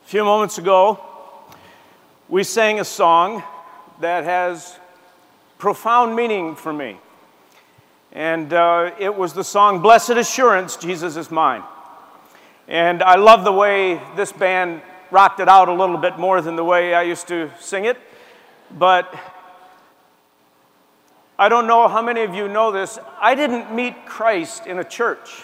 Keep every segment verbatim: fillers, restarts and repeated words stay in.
A few moments ago, we sang a song that has profound meaning for me. And uh, it was the song, Blessed Assurance, Jesus is Mine. And I love the way this band rocked it out a little bit more than the way I used to sing it. But I don't know how many of you know this. I didn't meet Christ in a church.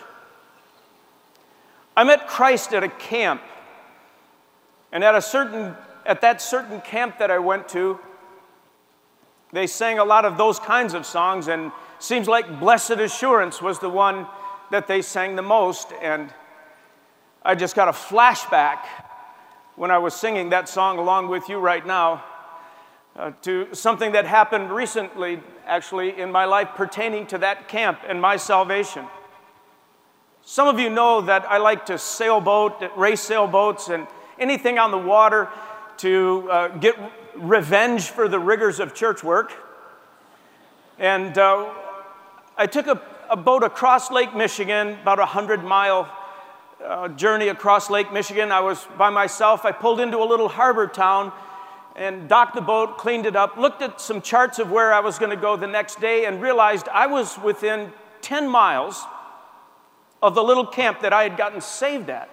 I met Christ at a camp. And at a certain, at that certain camp that I went to, they sang a lot of those kinds of songs, and seems like Blessed Assurance was the one that they sang the most. And I just got a flashback when I was singing that song along with you right now uh, to something that happened recently, actually, in my life pertaining to that camp and my salvation. Some of you know that I like to sailboat, race sailboats, and anything on the water to uh, get revenge for the rigors of church work. And uh, I took a, a boat across Lake Michigan, about a hundred-mile uh, journey across Lake Michigan. I was by myself. I pulled into a little harbor town and docked the boat, cleaned it up, looked at some charts of where I was going to go the next day, and realized I was within ten miles of the little camp that I had gotten saved at.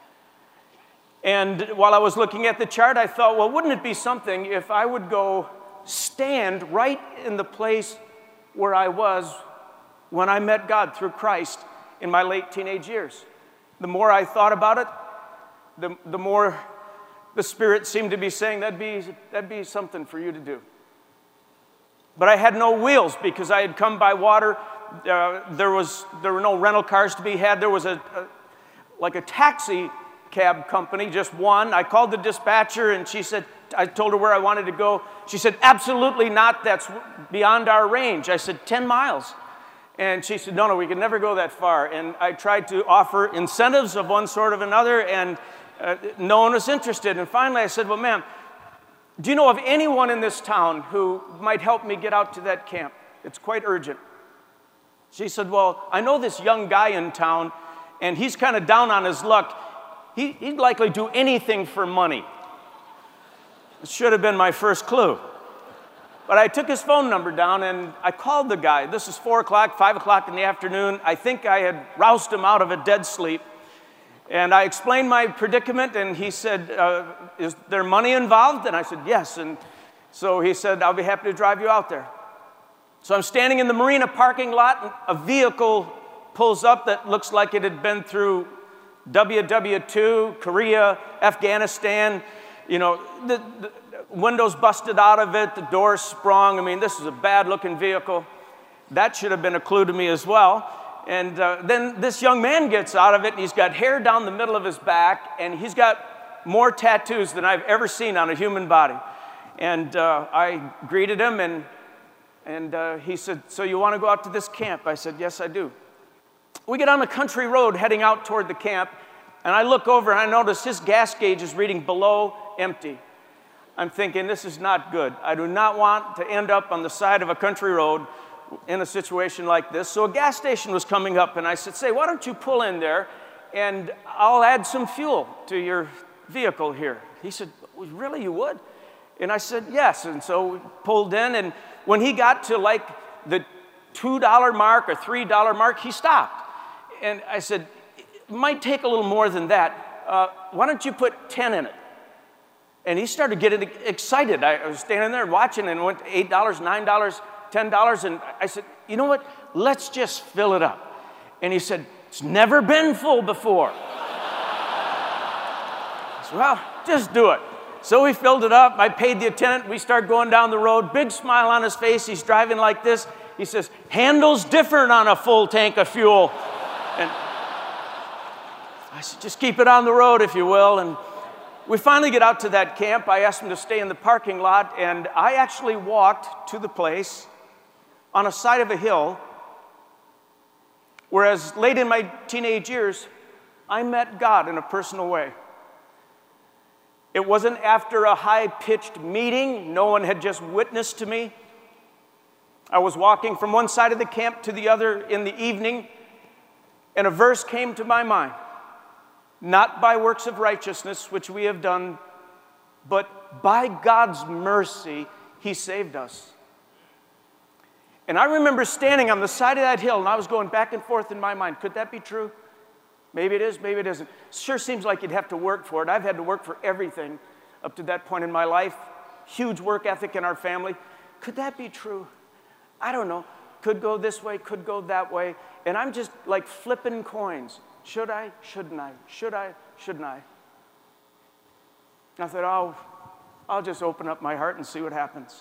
And while I was looking at the chart, I thought, well, wouldn't it be something if I would go stand right in the place where I was when I met God through Christ in my late teenage years? The more I thought about it, the, the more the Spirit seemed to be saying, that'd be, that'd be something for you to do. But I had no wheels because I had come by water. Uh, there was there were no rental cars to be had. There was a, a like a taxi cab company, just one. I called the dispatcher and she said, I told her where I wanted to go. She said, absolutely not, that's beyond our range. I said, ten miles. And she said, no, no, we can never go that far. And I tried to offer incentives of one sort or another, and uh, no one was interested. And finally I said, well, ma'am, do you know of anyone in this town who might help me get out to that camp? It's quite urgent. She said, well, I know this young guy in town, and he's kind of down on his luck. He, he'd likely do anything for money. It should have been my first clue. But I took his phone number down and I called the guy. This is four o'clock, five o'clock in the afternoon. I think I had roused him out of a dead sleep. And I explained my predicament, and he said, uh, is there money involved? And I said, yes. And so he said, I'll be happy to drive you out there. So I'm standing in the marina parking lot, and a vehicle pulls up that looks like it had been through W W two, Korea, Afghanistan. You know, the, the windows busted out of it, the doors sprung. I mean, this is a bad-looking vehicle. That should have been a clue to me as well. And uh, then this young man gets out of it, and he's got hair down the middle of his back, and he's got more tattoos than I've ever seen on a human body. And uh, I greeted him, and, and uh, he said, so you want to go out to this camp? I said, yes, I do. We get on a country road heading out toward the camp, and I look over and I notice his gas gauge is reading below empty. I'm thinking, this is not good. I do not want to end up on the side of a country road in a situation like this. So a gas station was coming up, and I said, say, why don't you pull in there, and I'll add some fuel to your vehicle here. He said, really, you would? And I said, yes. And so we pulled in, and when he got to like the two dollar mark or three dollar mark, he stopped. And I said, it might take a little more than that. Uh, why don't you put ten in it? And he started getting excited. I was standing there watching, and went to eight dollars, nine dollars, ten dollars. And I said, you know what? Let's just fill it up. And he said, it's never been full before. I said, well, just do it. So we filled it up. I paid the attendant. We started going down the road. Big smile on his face. He's driving like this. He says, handles different on a full tank of fuel. And I said, just keep it on the road, if you will. And we finally get out to that camp. I asked him to stay in the parking lot, and I actually walked to the place on a side of a hill, whereas late in my teenage years, I met God in a personal way. It wasn't after a high-pitched meeting. No one had just witnessed to me. I was walking from one side of the camp to the other in the evening, and a verse came to my mind. not by works of righteousness, which we have done, but by God's mercy, he saved us. And I remember standing on the side of that hill, and I was going back and forth in my mind. Could that be true? Maybe it is, maybe it isn't. Sure seems like you'd have to work for it. I've had to work for everything up to that point in my life. Huge work ethic in our family. Could that be true? I don't know. Could go this way, could go that way. And I'm just like flipping coins. Should I? Shouldn't I? Should I? Shouldn't I? And I thought, oh, I'll just open up my heart and see what happens.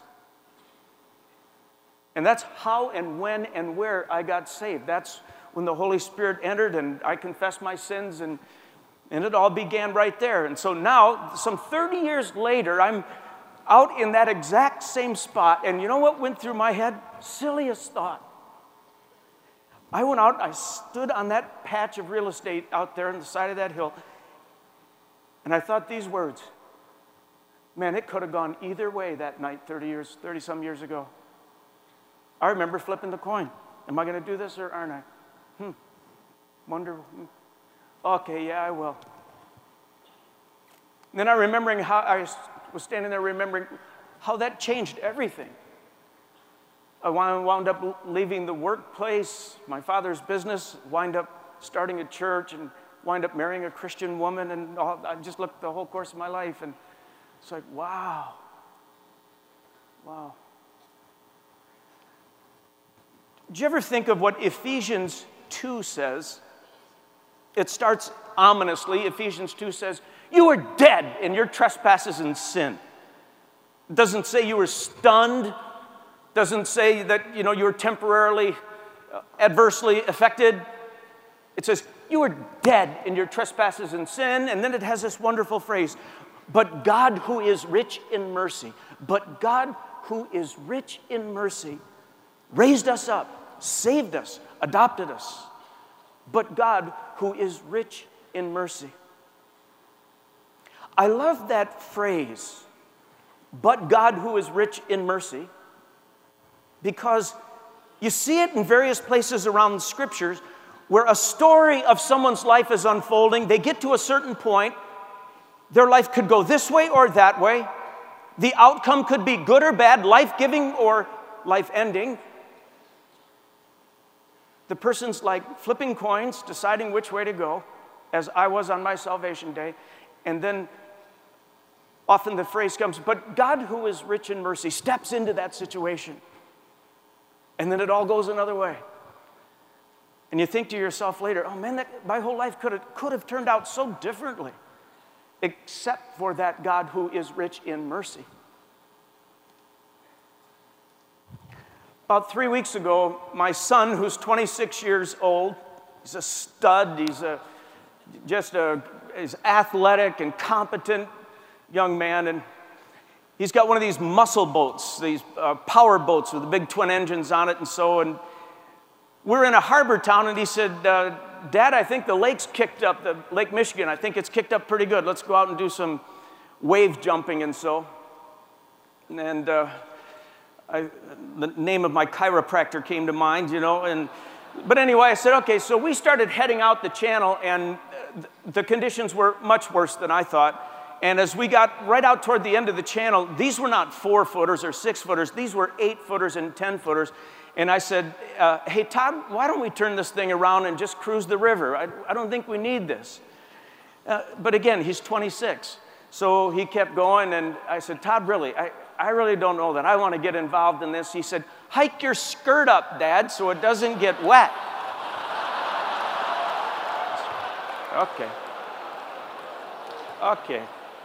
And that's how and when and where I got saved. That's when the Holy Spirit entered and I confessed my sins, and, and it all began right there. And so now, some thirty years later, I'm out in that exact same spot, and you know what went through my head? Silliest thought. I went out, I stood on that patch of real estate out there on the side of that hill, and I thought these words. Man, it could have gone either way that night thirty years, thirty-some years ago. I remember flipping the coin. Am I going to do this or aren't I? Hmm. Wonder. Hmm. Okay, yeah, I will. And then I remembering how I was standing there remembering how that changed everything. I wound up leaving the workplace, my father's business, wind up starting a church, and wind up marrying a Christian woman, and all, I just looked the whole course of my life, and it's like, wow. Wow. Did you ever think of what Ephesians two says? It starts ominously. Ephesians two says, you were dead in your trespasses and sin. It doesn't say you were stunned. It doesn't say that, you know, you were temporarily uh, adversely affected. It says you were dead in your trespasses and sin. And then it has this wonderful phrase, but God who is rich in mercy, but God who is rich in mercy raised us up, saved us, adopted us. But God who is rich in mercy. I love that phrase, but God who is rich in mercy, because you see it in various places around the scriptures where a story of someone's life is unfolding. They get to a certain point. Their life could go this way or that way. The outcome could be good or bad, life-giving or life-ending. The person's like flipping coins, deciding which way to go, as I was on my salvation day. And then often the phrase comes, but God who is rich in mercy steps into that situation. And then it all goes another way. And you think to yourself later, oh man, that, my whole life could have, could have turned out so differently, except for that God who is rich in mercy. About three weeks ago, my son, who's twenty-six years old, he's a stud, he's a, just a, he's athletic and competent young man, and he's got one of these muscle boats, these uh, power boats with the big twin engines on it and so, and we're in a harbor town, and he said, uh, Dad, I think the lake's kicked up, the Lake Michigan, I think it's kicked up pretty good. Let's go out and do some wave jumping and so. And uh, I, the name of my chiropractor came to mind, you know, and but anyway, I said, okay, so we started heading out the channel, and the conditions were much worse than I thought. And as we got right out toward the end of the channel, these were not four-footers or six-footers. These were eight-footers and ten-footers. And I said, uh, hey, Todd, why don't we turn this thing around and just cruise the river? I, I don't think we need this. Uh, but again, he's twenty-six. So he kept going, and I said, Todd, really, I, I really don't know that. I want to get involved in this. He said, hike your skirt up, Dad, so it doesn't get wet. Okay. Okay.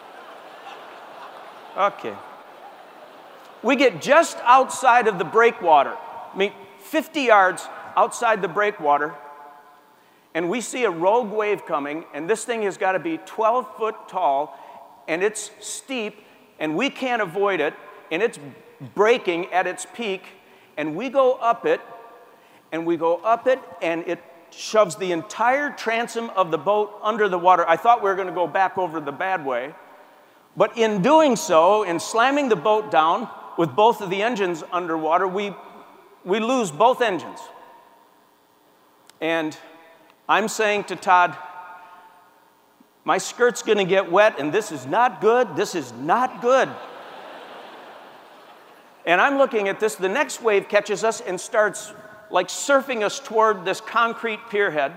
Okay. We get just outside of the breakwater. I mean, fifty yards outside the breakwater, and we see a rogue wave coming, and this thing has got to be twelve foot tall, and it's steep, and we can't avoid it, and it's breaking at its peak, and we go up it, and we go up it, and it shoves the entire transom of the boat under the water. I thought we were going to go back over the bad way, but in doing so, in slamming the boat down with both of the engines underwater, we we lose both engines. And I'm saying to Todd, My skirt's going to get wet, and this is not good. This is not good. And I'm looking at this. The next wave catches us and starts like surfing us toward this concrete pierhead.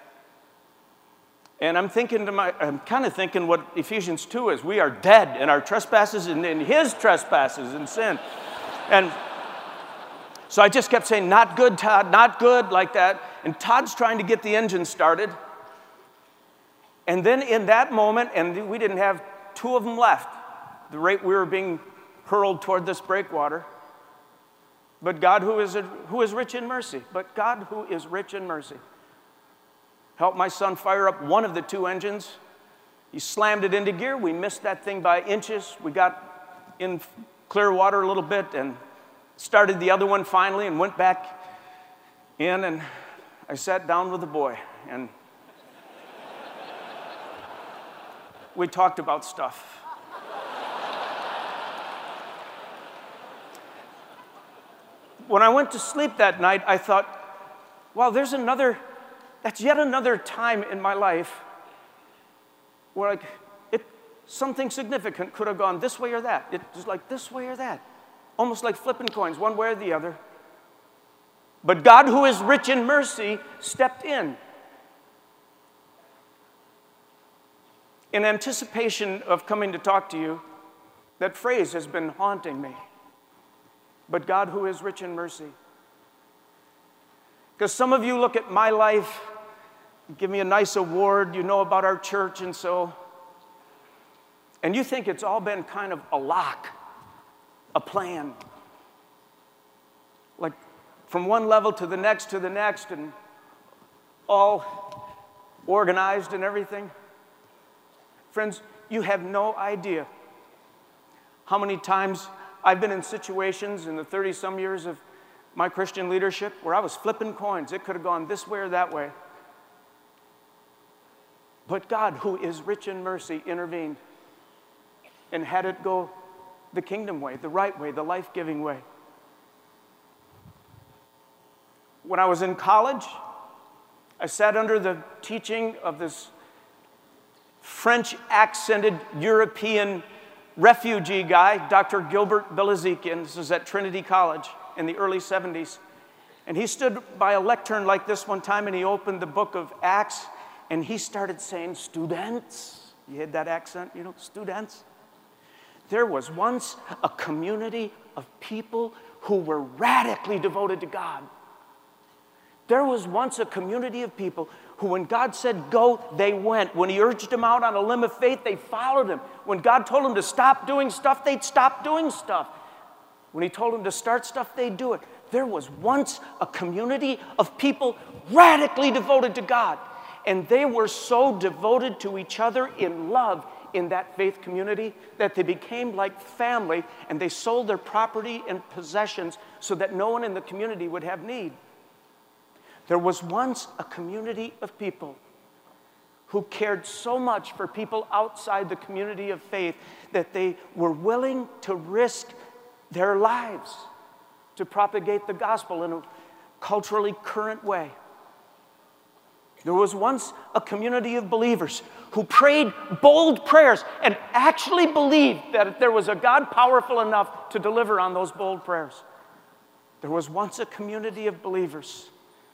And I'm thinking to my, I'm kind of thinking what Ephesians two is. We are dead in our trespasses and in his trespasses and sin. And so I just kept saying, not good, Todd, not good, like that. And Todd's trying to get the engine started. And then in that moment, and we didn't have two of them left, the rate we were being hurled toward this breakwater. But God who is, a, who is rich in mercy, but God who is rich in mercy, helped my son fire up one of the two engines. He slammed it into gear. We missed that thing by inches. We got in clear water a little bit and started the other one finally and went back in, and I sat down with the boy and we talked about stuff. When I went to sleep that night, I thought, wow, there's another, that's yet another time in my life where like it, something significant could have gone this way or that. It was like this way or that. Almost like flipping coins, one way or the other. But God, who is rich in mercy, stepped in. In anticipation of coming to talk to you, that phrase has been haunting me. But God, who is rich in mercy. Because some of you look at my life, give me a nice award, you know about our church and so, and you think it's all been kind of a lock, a plan. Like from one level to the next to the next and all organized and everything. Friends, you have no idea how many times I've been in situations in the thirty-some years of my Christian leadership where I was flipping coins. It could have gone this way or that way. But God, who is rich in mercy, intervened and had it go the kingdom way, the right way, the life-giving way. When I was in college, I sat under the teaching of this French-accented European refugee guy, Doctor Gilbert Bilezikian. This was at Trinity College in the early seventies. And he stood by a lectern like this one time, and he opened the book of Acts, and he started saying, students. You had that accent, you know, students. There was once a community of people who were radically devoted to God. There was once a community of people who, when God said go, they went. When he urged them out on a limb of faith, they followed him. When God told them to stop doing stuff, they'd stop doing stuff. When he told them to start stuff, they'd do it. There was once a community of people radically devoted to God. And they were so devoted to each other in love in that faith community that they became like family, and they sold their property and possessions so that no one in the community would have need. There was once a community of people who cared so much for people outside the community of faith that they were willing to risk their lives to propagate the gospel in a culturally current way. There was once a community of believers who prayed bold prayers and actually believed that there was a God powerful enough to deliver on those bold prayers. There was once a community of believers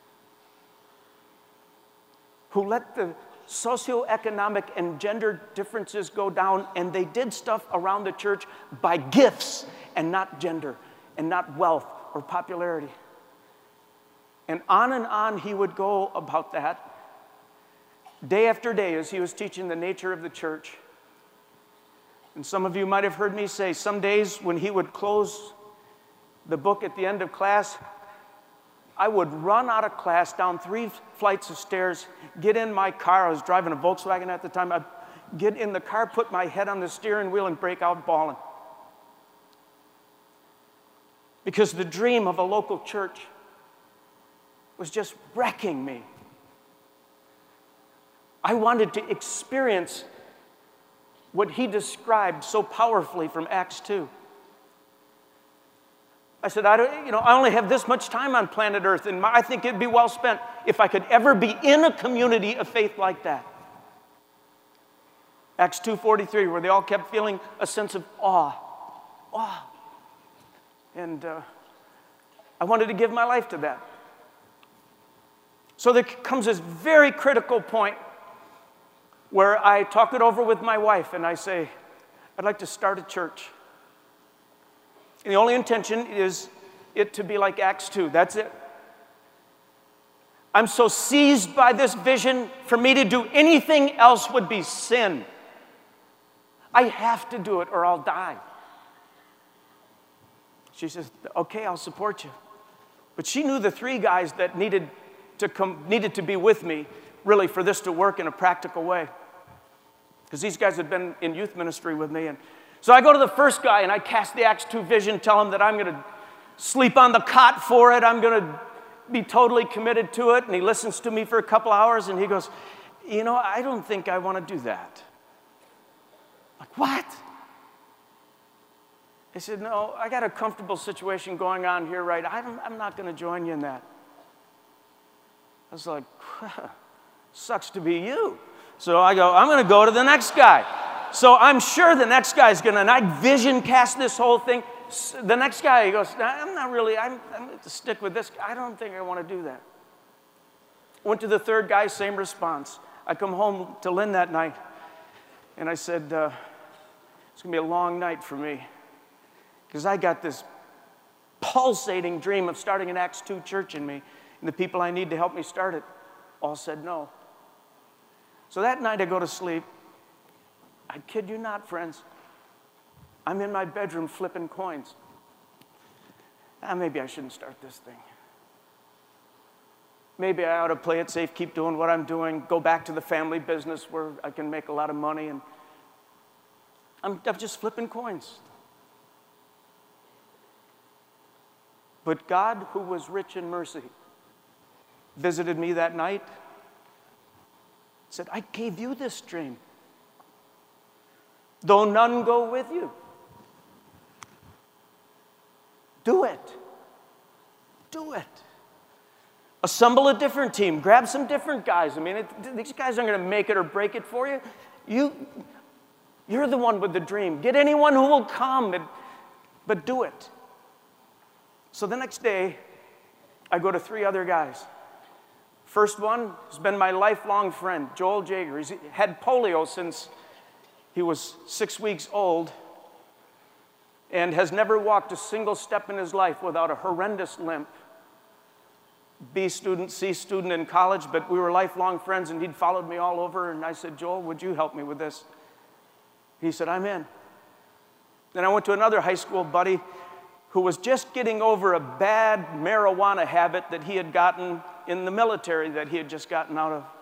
who let the socioeconomic and gender differences go down, and they did stuff around the church by gifts and not gender and not wealth or popularity. And on and on he would go about that day after day as he was teaching the nature of the church. And some of you might have heard me say some days when he would close the book at the end of class, I would run out of class down three flights of stairs, get in my car. I was driving a Volkswagen at the time. I'd get in the car, put my head on the steering wheel, and break out bawling. Because the dream of a local church was just wrecking me. I wanted to experience what he described so powerfully from Acts two. I said, I don't, you know, I only have this much time on planet Earth, and I think it'd be well spent if I could ever be in a community of faith like that. Acts two forty-three, where they all kept feeling a sense of awe. Awe. And uh, I wanted to give my life to that. So there comes this very critical point where I talk it over with my wife and I say, I'd like to start a church. And the only intention is it to be like Acts two. That's it. I'm so seized by this vision, for me to do anything else would be sin. I have to do it or I'll die. She says, okay, I'll support you. But she knew the three guys that needed to come, needed to be with me, really, for this to work in a practical way. Because these guys had been in youth ministry with me. And so I go to the first guy and I cast the Acts two vision, tell him that I'm going to sleep on the cot for it. I'm going to be totally committed to it. And he listens to me for a couple hours and he goes, you know, I don't think I want to do that. I'm like, what? I said, no, I got a comfortable situation going on here, right? I'm, I'm not going to join you in that. I was like, sucks to be you. So I go, I'm going to go to the next guy. So I'm sure the next guy's going to, and I vision cast this whole thing. The next guy, he goes, I'm not really, I'm, I'm going to stick with this. I don't think I want to do that. Went to the third guy, same response. I come home to Lynn that night, and I said, uh, it's going to be a long night for me, because I got this pulsating dream of starting an Acts two church in me, and the people I need to help me start it all said no. So that night I go to sleep. I kid you not, friends. I'm in my bedroom flipping coins. Ah, maybe I shouldn't start this thing. Maybe I ought to play it safe, keep doing what I'm doing, go back to the family business where I can make a lot of money. And I'm, I'm just flipping coins. But God, who was rich in mercy, visited me that night, said, I gave you this dream, though none go with you. Do it. Do it. Assemble a different team. Grab some different guys. I mean, it, these guys aren't going to make it or break it for you. You, you're the one with the dream. Get anyone who will come, and, but do it. So the next day, I go to three other guys. First one has been my lifelong friend, Joel Jager. He's had polio since he was six weeks old and has never walked a single step in his life without a horrendous limp. B student, C student in college, but we were lifelong friends, and he'd followed me all over, and I said, Joel, would you help me with this? He said, I'm in. Then I went to another high school buddy who was just getting over a bad marijuana habit that he had gotten in the military that he had just gotten out of.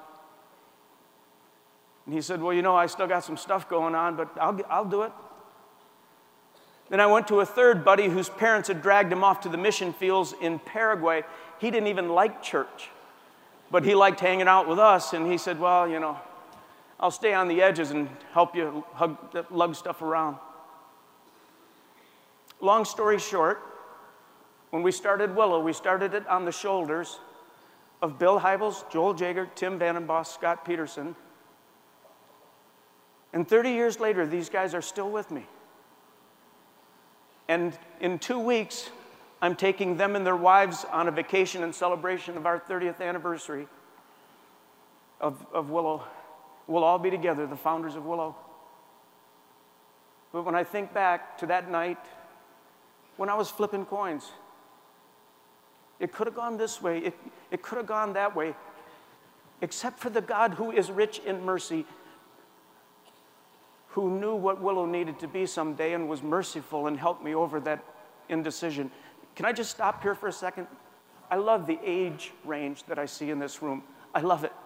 And he said, well, you know, I still got some stuff going on, but I'll, I'll do it. Then I went to a third buddy whose parents had dragged him off to the mission fields in Paraguay. He didn't even like church, but he liked hanging out with us. And he said, well, you know, I'll stay on the edges and help you hug, lug stuff around. Long story short, when we started Willow, we started it on the shoulders of Bill Hybels, Joel Jager, Tim Vandenboss, Scott Peterson. And thirty years later, these guys are still with me. And in two weeks, I'm taking them and their wives on a vacation in celebration of our thirtieth anniversary of, of Willow. We'll all be together, the founders of Willow. But when I think back to that night, when I was flipping coins, it could have gone this way, it, it could have gone that way, except for the God who is rich in mercy, who knew what Willow needed to be someday and was merciful and helped me over that indecision. Can I just stop here for a second? I love the age range that I see in this room. I love it.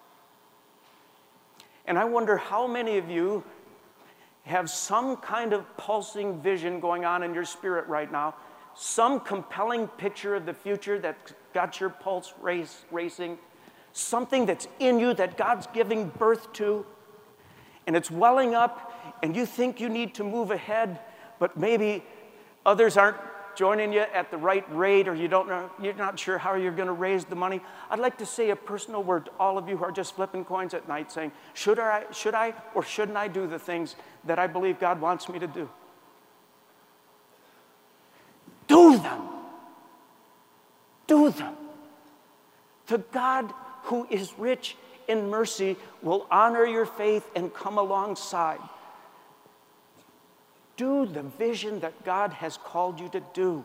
And I wonder how many of you have some kind of pulsing vision going on in your spirit right now, some compelling picture of the future that got your pulse race, racing, something that's in you that God's giving birth to, and it's welling up, and you think you need to move ahead, but maybe others aren't joining you at the right rate, or you don't know, you're not sure how you're going to raise the money, I'd like to say a personal word to all of you who are just flipping coins at night saying, should I, should I or shouldn't I do the things that I believe God wants me to do? Do them. Do them. The God who is rich in mercy will honor your faith and come alongside. Do the vision that God has called you to do.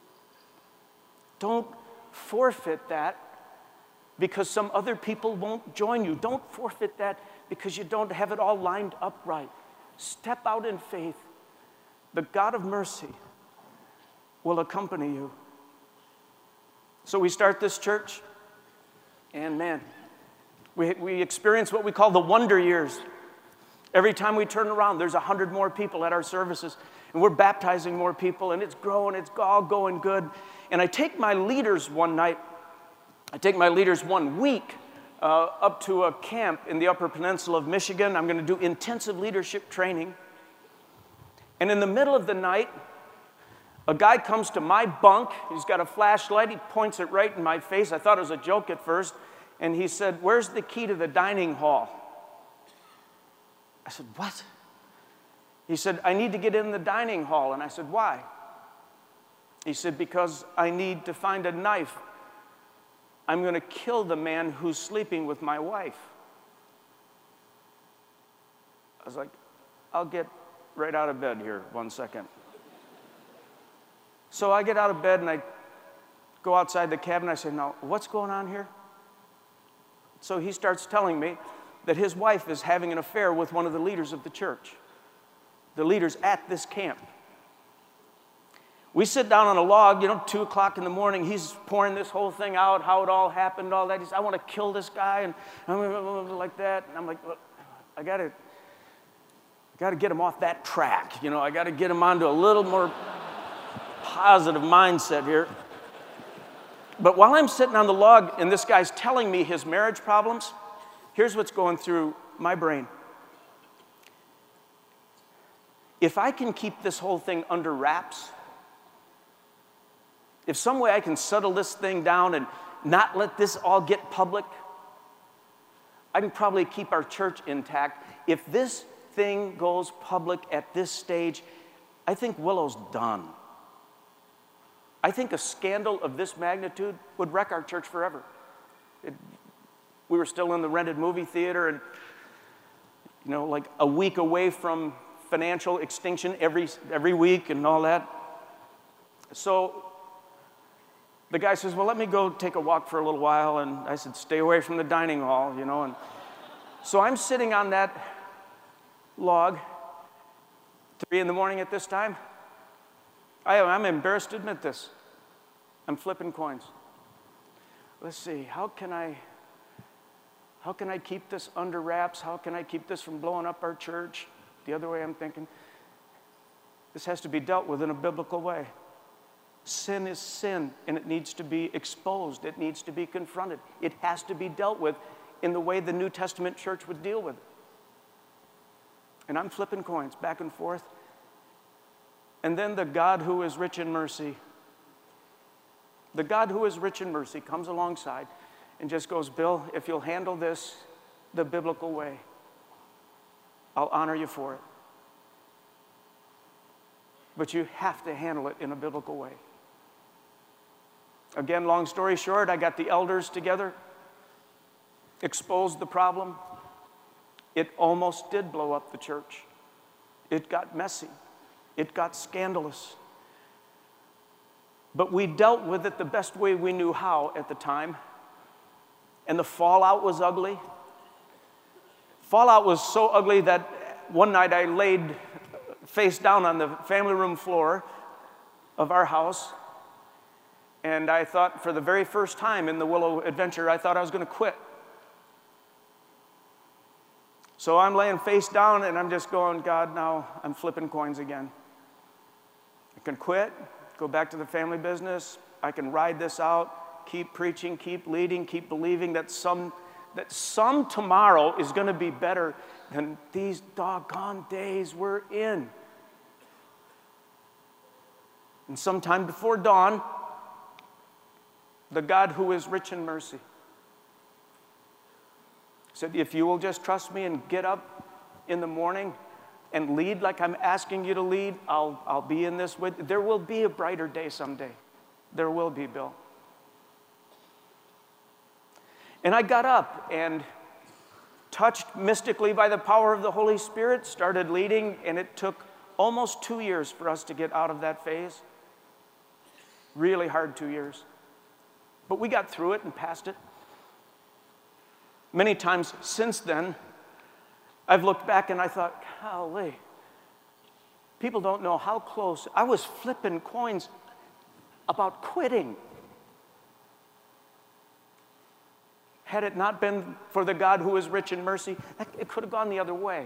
Don't forfeit that because some other people won't join you. Don't forfeit that because you don't have it all lined up right. Step out in faith. The God of mercy will accompany you. So we start this church, and man, we, we experience what we call the wonder years. Every time we turn around, there's a hundred more people at our services, and we're baptizing more people, and it's growing, it's all going good. And I take my leaders one night, I take my leaders one week uh, up to a camp in the Upper Peninsula of Michigan. I'm going to do intensive leadership training. And in the middle of the night, a guy comes to my bunk. He's got a flashlight. He points it right in my face. I thought it was a joke at first. And he said, "Where's the key to the dining hall?" I said, "What?" He said, "I need to get in the dining hall." And I said, "Why?" He said, "Because I need to find a knife. I'm going to kill the man who's sleeping with my wife." I was like, "I'll get right out of bed here, one second." So I get out of bed and I go outside the cabin. I say, "Now, what's going on here?" So he starts telling me that his wife is having an affair with one of the leaders of the church, the leaders at this camp. We sit down on a log, you know, two o'clock in the morning. He's pouring this whole thing out, how it all happened, all that. He says, "I want to kill this guy," and like that. And I'm like, "Look, I got to, got to get him off that track. You know, I got to get him onto a little more positive mindset here." But while I'm sitting on the log and this guy's telling me his marriage problems, here's what's going through my brain. If I can keep this whole thing under wraps, if some way I can settle this thing down and not let this all get public, I can probably keep our church intact. If this thing goes public at this stage, I think Willow's done. I think a scandal of this magnitude would wreck our church forever. It, we were still in the rented movie theater and, you know, like a week away from financial extinction every, every week and all that. So the guy says, "Well, let me go take a walk for a little while." And I said, "Stay away from the dining hall, you know." And so I'm sitting on that log, three in the morning at this time. I, I'm embarrassed to admit this. I'm flipping coins. Let's see, how can I, how can I keep this under wraps? How can I keep this from blowing up our church? The other way I'm thinking, this has to be dealt with in a biblical way. Sin is sin, and it needs to be exposed. It needs to be confronted. It has to be dealt with in the way the New Testament church would deal with it. And I'm flipping coins back and forth. And then the God who is rich in mercy, the God who is rich in mercy comes alongside and just goes, "Bill, if you'll handle this the biblical way, I'll honor you for it. But you have to handle it in a biblical way." Again, long story short, I got the elders together, exposed the problem. It almost did blow up the church. It got messy. It got scandalous. But we dealt with it the best way we knew how at the time. And the fallout was ugly. Fallout was so ugly that one night I laid face down on the family room floor of our house. And I thought, for the very first time in the Willow adventure, I thought I was going to quit. So I'm laying face down and I'm just going, "God, now I'm flipping coins again. I can quit, go back to the family business. I can ride this out, keep preaching, keep leading, keep believing that some, that some tomorrow is going to be better than these doggone days we're in." And sometime before dawn, the God who is rich in mercy said, if you will just trust me and get up in the morning and lead like I'm asking you to lead, I'll, I'll be in this with you. There will be a brighter day someday. There will be, Bill. And I got up and, touched mystically by the power of the Holy Spirit, started leading, and it took almost two years for us to get out of that phase. Really hard two years. But we got through it and passed it. Many times since then, I've looked back and I thought, golly, people don't know how close. I was flipping coins about quitting. Had it not been for the God who is rich in mercy, it could have gone the other way.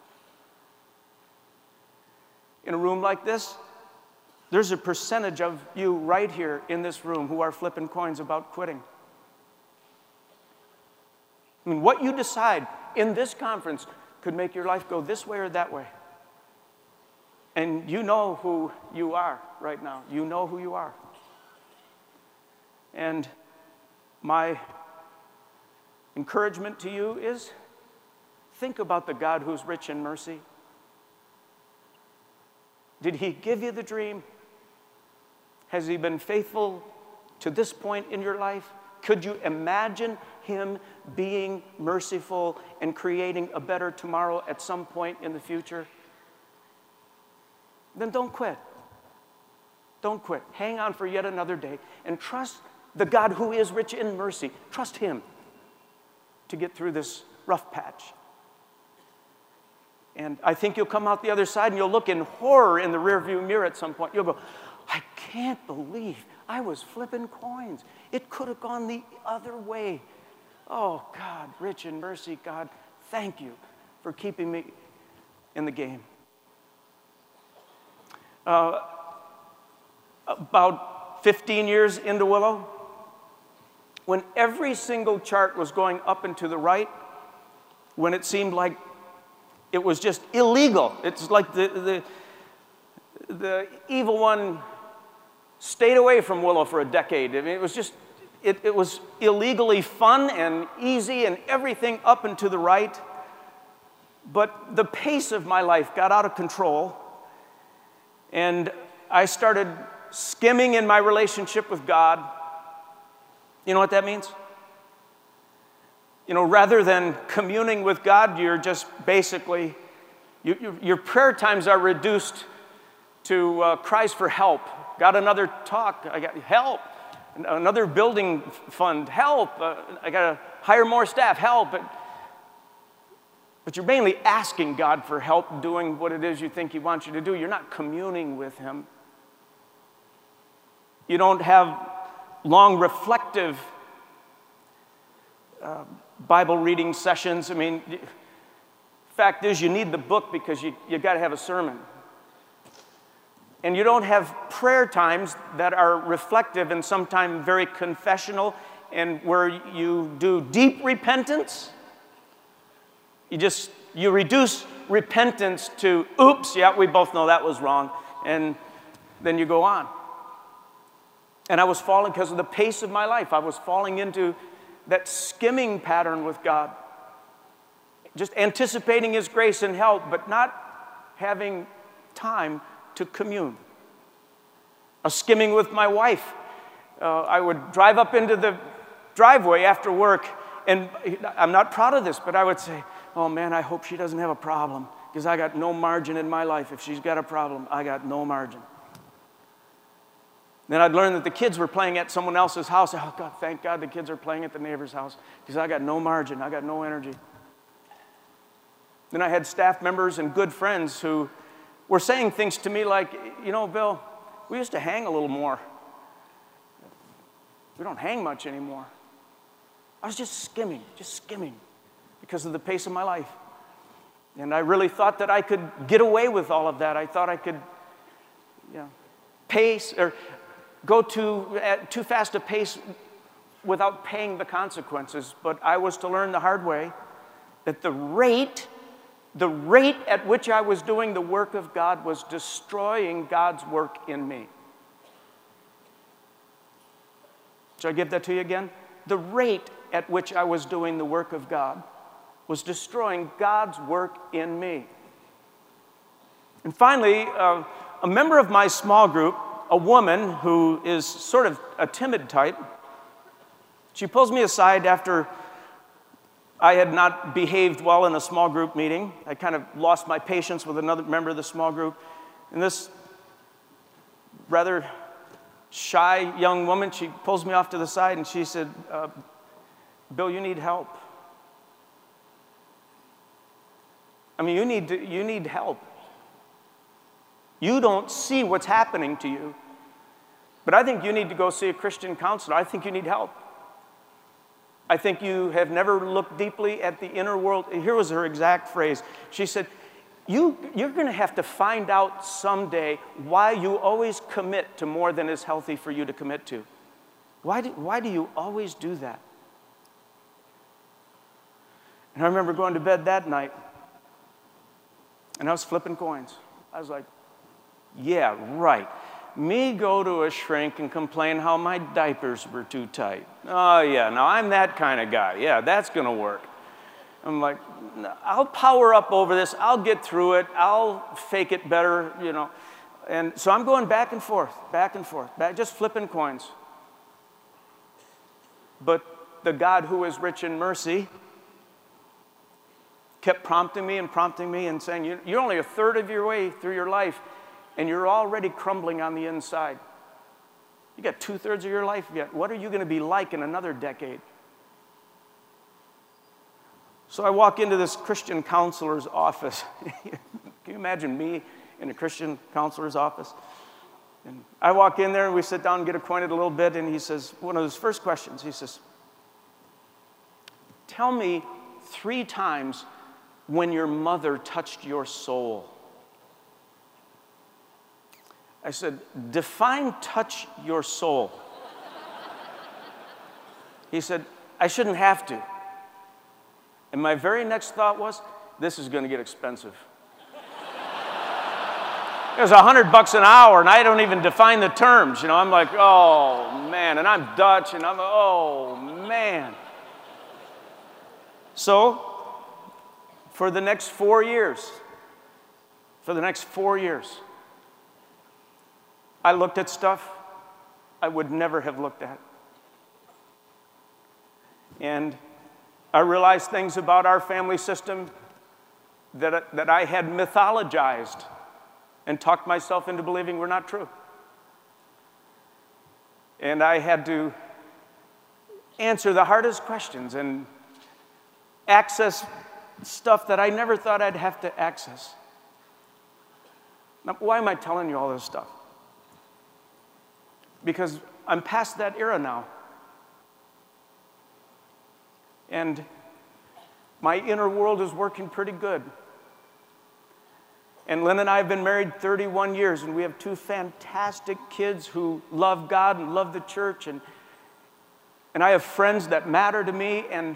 In a room like this, there's a percentage of you right here in this room who are flipping coins about quitting. I mean, what you decide in this conference could make your life go this way or that way. And you know who you are right now. You know who you are. And my encouragement to you is think about the God who's rich in mercy. Did he give you the dream? Has he been faithful to this point in your life? Could you imagine him being merciful and creating a better tomorrow at some point in the future? Then don't quit. Don't quit. Hang on for yet another day and trust the God who is rich in mercy. Trust him to get through this rough patch. And I think you'll come out the other side and you'll look in horror in the rearview mirror at some point. You'll go, I can't believe I was flipping coins. It could have gone the other way. Oh, God, rich in mercy, God, thank you for keeping me in the game. Uh, about fifteen years into Willow, when every single chart was going up and to the right, when it seemed like it was just illegal. It's like the, the, the evil one stayed away from Willow for a decade. I mean, it was just, it, it was illegally fun and easy and everything up and to the right. But the pace of my life got out of control, and I started skimming in my relationship with God. You know what that means? You know, rather than communing with God, you're just basically, you, you, your prayer times are reduced to uh, cries for help. Got another talk, I got help. Another building fund, help. Uh, I got to hire more staff, help. But, but you're mainly asking God for help doing what it is you think he wants you to do. You're not communing with him. You don't have long reflective uh, Bible reading sessions. I mean, fact is you need the book because you, you got to have a sermon. And you don't have prayer times that are reflective and sometimes very confessional and where you do deep repentance. You just, you reduce repentance to, oops, yeah, we both know that was wrong. And then you go on. And I was falling because of the pace of my life. I was falling into that skimming pattern with God. Just anticipating his grace and help, but not having time to commune. A skimming with my wife. Uh, I would drive up into the driveway after work, and I'm not proud of this, but I would say, oh man, I hope she doesn't have a problem, because I got no margin in my life. If she's got a problem, I got no margin. Then I'd learn that the kids were playing at someone else's house. Oh God, thank God the kids are playing at the neighbor's house, because I got no margin, I got no energy. Then I had staff members and good friends who were saying things to me like, you know, Bill, we used to hang a little more. We don't hang much anymore. I was just skimming, just skimming because of the pace of my life. And I really thought that I could get away with all of that. I thought I could, you know, pace or go too, at too fast a pace without paying the consequences. But I was to learn the hard way that the rate The rate at which I was doing the work of God was destroying God's work in me. Should I give that to you again? The rate at which I was doing the work of God was destroying God's work in me. And finally, uh, a member of my small group, a woman who is sort of a timid type, she pulls me aside after I had not behaved well in a small group meeting. I kind of lost my patience with another member of the small group. And this rather shy young woman, she pulls me off to the side and she said, uh, Bill, you need help. I mean, you need to, you need help. You don't see what's happening to you. But I think you need to go see a Christian counselor. I think you need help. I think you have never looked deeply at the inner world. Here was her exact phrase. She said, you, you're going to have to find out someday why you always commit to more than is healthy for you to commit to. Why do, why do you always do that? And I remember going to bed that night, and I was flipping coins. I was like, yeah, right. Me go to a shrink and complain how my diapers were too tight. Oh, yeah, now I'm that kind of guy. Yeah, that's going to work. I'm like, I'll power up over this. I'll get through it. I'll fake it better, you know. And so I'm going back and forth, back and forth, back, just flipping coins. But the God who is rich in mercy kept prompting me and prompting me and saying, you're only a third of your way through your life, and you're already crumbling on the inside. You got two-thirds of your life yet. What are you going to be like in another decade? So I walk into this Christian counselor's office. Can you imagine me in a Christian counselor's office? And I walk in there, and we sit down and get acquainted a little bit, and he says, one of his first questions, he says, tell me three times when your mother touched your soul. I said, define touch your soul. He said, I shouldn't have to. And my very next thought was, this is going to get expensive. It was a hundred bucks an hour, and I don't even define the terms. You know, I'm like, oh, man. And I'm Dutch, and I'm, oh, man. So, for the next four years, for the next four years, I looked at stuff I would never have looked at. And I realized things about our family system that, that I had mythologized and talked myself into believing were not true. And I had to answer the hardest questions and access stuff that I never thought I'd have to access. Now, why am I telling you all this stuff? Because I'm past that era now. And my inner world is working pretty good. And Lynn and I have been married thirty-one years, and we have two fantastic kids who love God and love the church. And, and I have friends that matter to me. And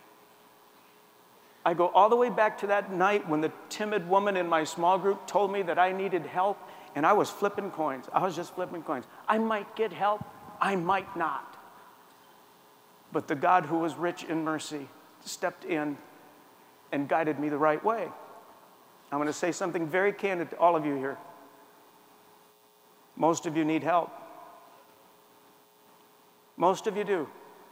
I go all the way back to that night when the timid woman in my small group told me that I needed help. And I was flipping coins. I was just flipping coins. I might get help. I might not. But the God who was rich in mercy stepped in and guided me the right way. I'm going to say something very candid to all of you here. Most of you need help. Most of you do.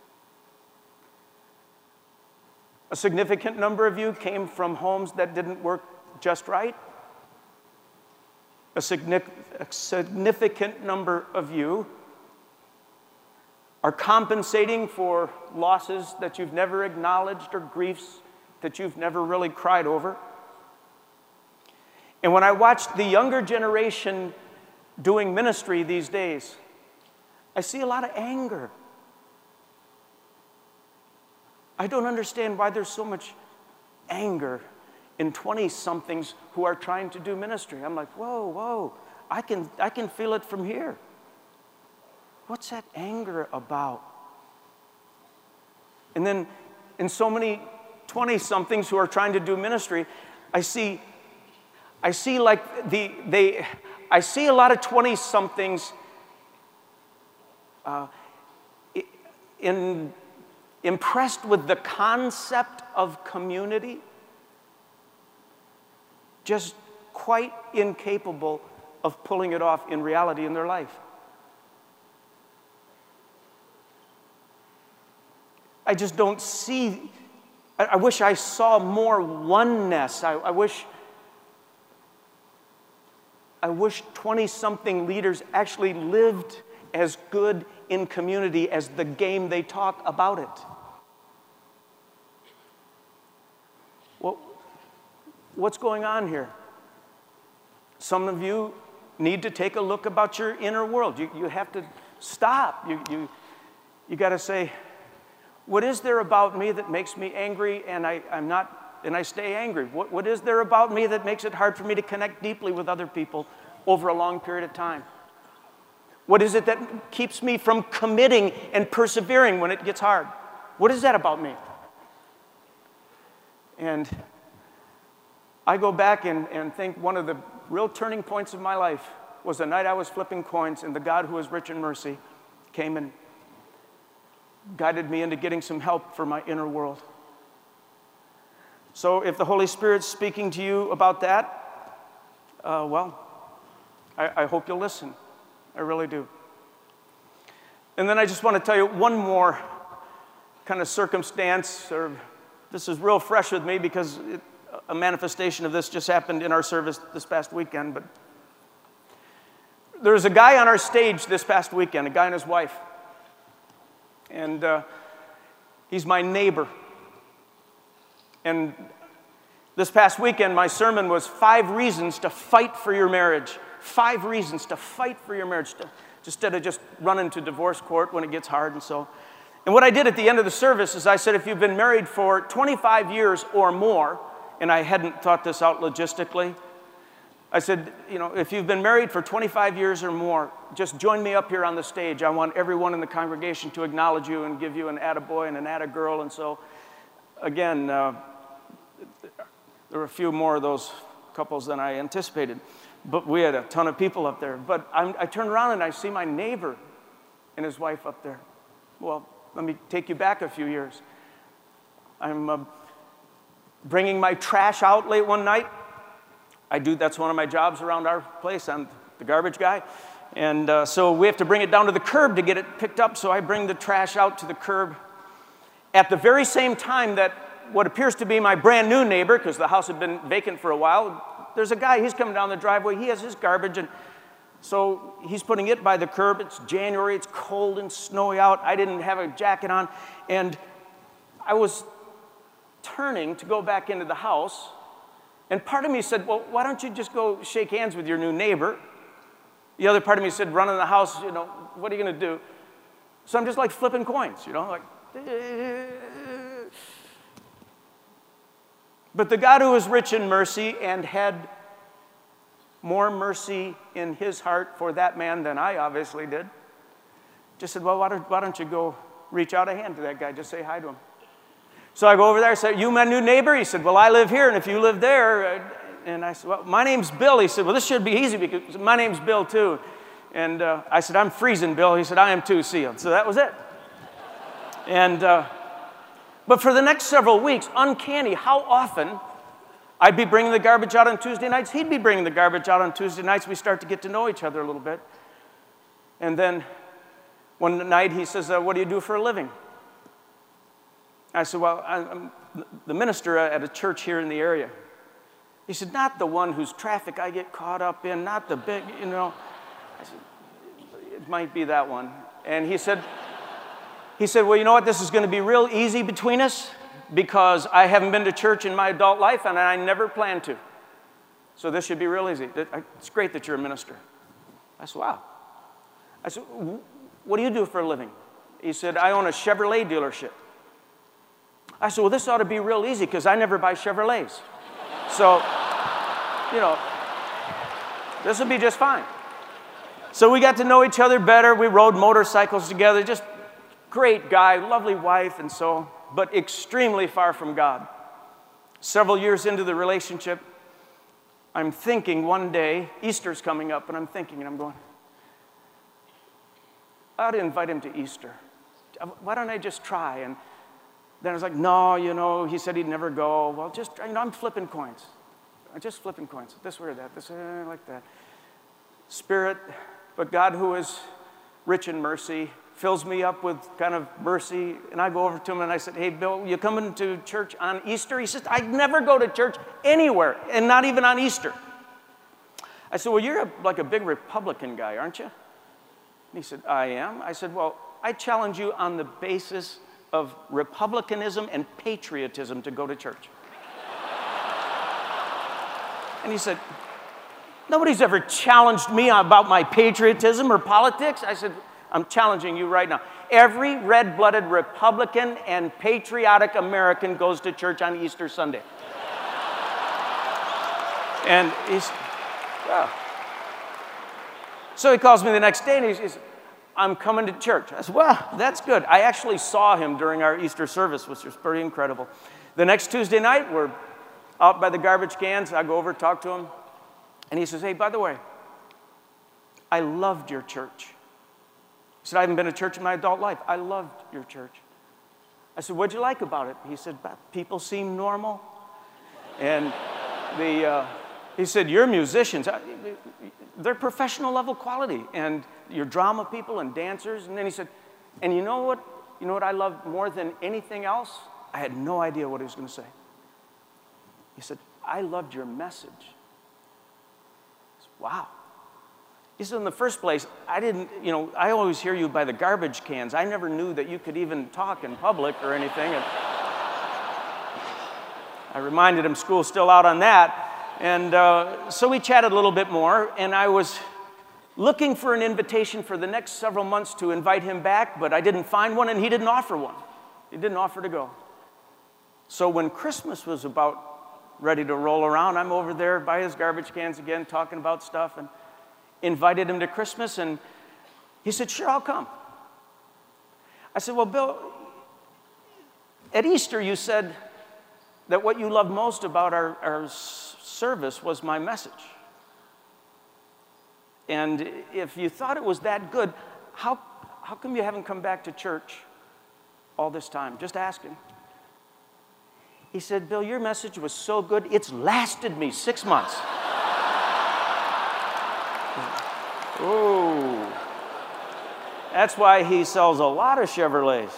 A significant number of you came from homes that didn't work just right. A significant number of you are compensating for losses that you've never acknowledged or griefs that you've never really cried over. And when I watch the younger generation doing ministry these days, I see a lot of anger. I don't understand why there's so much anger in twenty-somethings who are trying to do ministry. I'm like, whoa, whoa, I can, I can feel it from here. What's that anger about? And then in so many twenty-somethings who are trying to do ministry, I see, I see like the, they, I see a lot of twenty-somethings uh, in, impressed with the concept of community, just quite incapable of pulling it off in reality in their life. I just don't see, I, I wish I saw more oneness. I, I wish, I wish twenty-something leaders actually lived as good in community as the game they talk about it. Well, what's going on here? Some of you need to take a look about your inner world. You, you have to stop. You, you, you got to say, what is there about me that makes me angry and I, I'm not, and I stay angry? What, what is there about me that makes it hard for me to connect deeply with other people over a long period of time? What is it that keeps me from committing and persevering when it gets hard? What is that about me? And I go back and, and think one of the real turning points of my life was the night I was flipping coins and the God who is rich in mercy came and guided me into getting some help for my inner world. So if the Holy Spirit's speaking to you about that, uh, well, I, I hope you'll listen. I really do. And then I just want to tell you one more kind of circumstance, or this is real fresh with me because it, a manifestation of this just happened in our service this past weekend. But there was a guy on our stage this past weekend, a guy and his wife. And uh, he's my neighbor. And this past weekend, my sermon was five reasons to fight for your marriage. Five reasons to fight for your marriage, to, instead of just running to divorce court when it gets hard and so. And what I did at the end of the service is I said, if you've been married for twenty-five years or more, and I hadn't thought this out logistically, I said, you know, if you've been married for twenty-five years or more, just join me up here on the stage. I want everyone in the congregation to acknowledge you and give you an attaboy and an attagirl. And so, again, uh, there were a few more of those couples than I anticipated. But we had a ton of people up there. But I'm, I turn around and I see my neighbor and his wife up there. Well, let me take you back a few years. I'm uh, bringing my trash out late one night. I do, that's one of my jobs around our place. I'm the garbage guy. And uh, so we have to bring it down to the curb to get it picked up. So I bring the trash out to the curb. At the very same time that what appears to be my brand new neighbor, because the house had been vacant for a while, there's a guy, he's coming down the driveway. He has his garbage. And so he's putting it by the curb. It's January. It's cold and snowy out. I didn't have a jacket on. And I was turning to go back into the house. And part of me said, well, why don't you just go shake hands with your new neighbor? The other part of me said, run in the house, you know, what are you going to do? So I'm just like flipping coins, you know, like. But the God who is rich in mercy and had more mercy in his heart for that man than I obviously did, just said, well, why don't, why don't you go reach out a hand to that guy, just say hi to him. So I go over there, I said, you my new neighbor? He said, well, I live here, and if you live there. And I said, well, my name's Bill. He said, well, this should be easy because my name's Bill too. And uh, I said, I'm freezing, Bill. He said, I am too, see you. So that was it. And, uh, but for the next several weeks, uncanny how often I'd be bringing the garbage out on Tuesday nights. He'd be bringing the garbage out on Tuesday nights. We start to get to know each other a little bit. And then one night he says, uh, what do you do for a living? I said, well, I'm the minister at a church here in the area. He said, not the one whose traffic I get caught up in, not the big, you know. I said, it might be that one. And he said, he said, well, you know what? This is going to be real easy between us because I haven't been to church in my adult life and I never plan to. So this should be real easy. It's great that you're a minister. I said, wow. I said, what do you do for a living? He said, I own a Chevrolet dealership. I said, well, this ought to be real easy because I never buy Chevrolets. So, you know, this will be just fine. So we got to know each other better. We rode motorcycles together. Just great guy, lovely wife, and so, but extremely far from God. Several years into the relationship, I'm thinking one day, Easter's coming up, and I'm thinking, and I'm going, I ought to invite him to Easter. why don't I just try? And then I was like, no, you know, he said he'd never go. Well, just, you know, I'm flipping coins. I'm just flipping coins, this way or that, this way, like that. Spirit, but God, who is rich in mercy, fills me up with kind of mercy, and I go over to him and I said, hey, Bill, you coming to church on Easter? He says, I never go to church anywhere, and not even on Easter. I said, well, you're a, like a big Republican guy, aren't you? And he said, I am. I said, well, I challenge you on the basis of republicanism and patriotism to go to church. And he said, nobody's ever challenged me about my patriotism or politics. I said, I'm challenging you right now. Every red-blooded Republican and patriotic American goes to church on Easter Sunday. And he's, well. So he calls me the next day and he says, I'm coming to church. I said, well, that's good. I actually saw him during our Easter service, which was pretty incredible. The next Tuesday night, we're out by the garbage cans. I go over, talk to him. And he says, hey, by the way, I loved your church. He said, I haven't been to church in my adult life. I loved your church. I said, what'd you like about it? He said, people seem normal. And the, uh, he said, you're musicians. They're professional level quality. And you're drama people and dancers. And then he said, and you know what? You know what I loved more than anything else? I had no idea what he was going to say. He said, I loved your message. I said, wow. He said, in the first place, I didn't, you know, I always hear you by the garbage cans. I never knew that you could even talk in public or anything. And I reminded him school's still out on that. And uh, so we chatted a little bit more, and I was looking for an invitation for the next several months to invite him back, but I didn't find one, and he didn't offer one. He didn't offer to go. So when Christmas was about ready to roll around, I'm over there by his garbage cans again, talking about stuff, and invited him to Christmas, and he said, sure, I'll come. I said, well, Bill, at Easter you said that what you loved most about our, our service was my message. And if you thought it was that good, how, how come you haven't come back to church all this time? Just asking. He said, Bill, your message was so good, it's lasted me six months. Ooh. That's why he sells a lot of Chevrolets.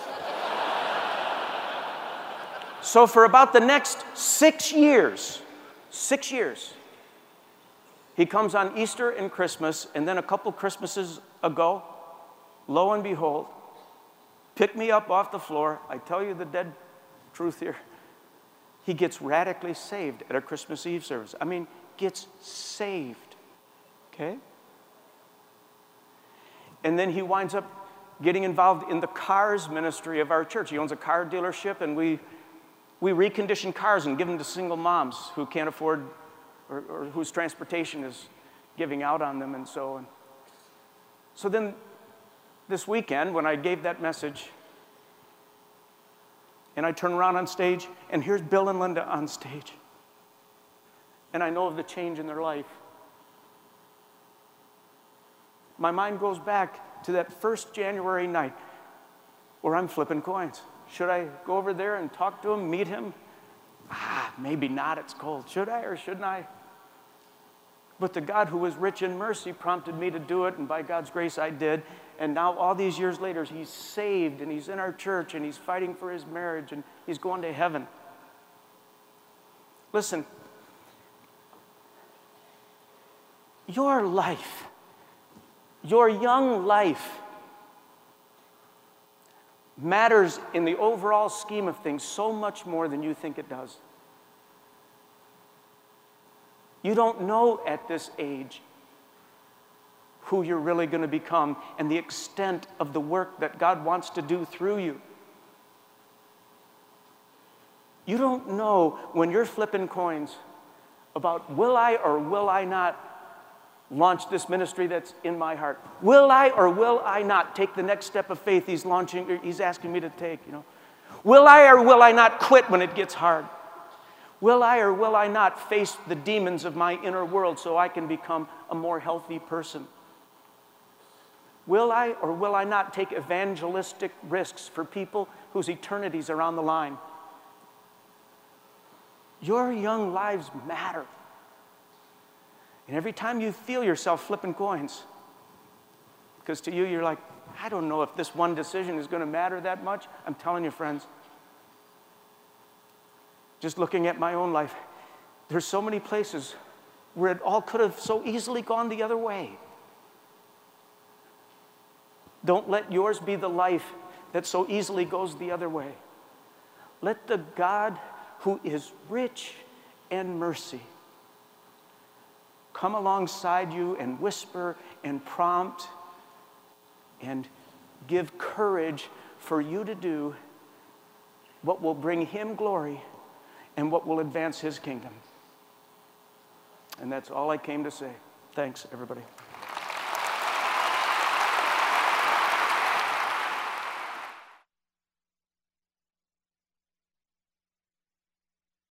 So for about the next six years, six years, he comes on Easter and Christmas, and then a couple Christmases ago, lo and behold, pick me up off the floor. I tell you the dead truth here. He gets radically saved at a Christmas Eve service. I mean, gets saved, okay? And then he winds up getting involved in the cars ministry of our church. He owns a car dealership, and we, we recondition cars and give them to single moms who can't afford or, or whose transportation is giving out on them and so on. So then this weekend, when I gave that message, and I turn around on stage, and here's Bill and Linda on stage. And I know of the change in their life. My mind goes back to that first January night where I'm flipping coins. Should I go over there and talk to him, meet him? Ah, maybe not, it's cold. Should I or shouldn't I? But the God who was rich in mercy prompted me to do it, and by God's grace I did. And now all these years later, he's saved, and he's in our church, and he's fighting for his marriage, and he's going to heaven. Listen, your life, your young life, matters in the overall scheme of things so much more than you think it does. You don't know at this age who you're really going to become and the extent of the work that God wants to do through you. You don't know when you're flipping coins about will I or will I not launch this ministry that's in my heart? Will I or will I not take the next step of faith he's launching, he's asking me to take, you know? Will I or will I not quit when it gets hard? Will I or will I not face the demons of my inner world so I can become a more healthy person? Will I or will I not take evangelistic risks for people whose eternities are on the line? Your young lives matter. And every time you feel yourself flipping coins, because to you, you're like, I don't know if this one decision is going to matter that much. I'm telling you, friends, just looking at my own life, there's so many places where it all could have so easily gone the other way. Don't let yours be the life that so easily goes the other way. Let the God who is rich in mercy come alongside you and whisper and prompt and give courage for you to do what will bring him glory and what will advance his kingdom. And that's all I came to say. Thanks, everybody.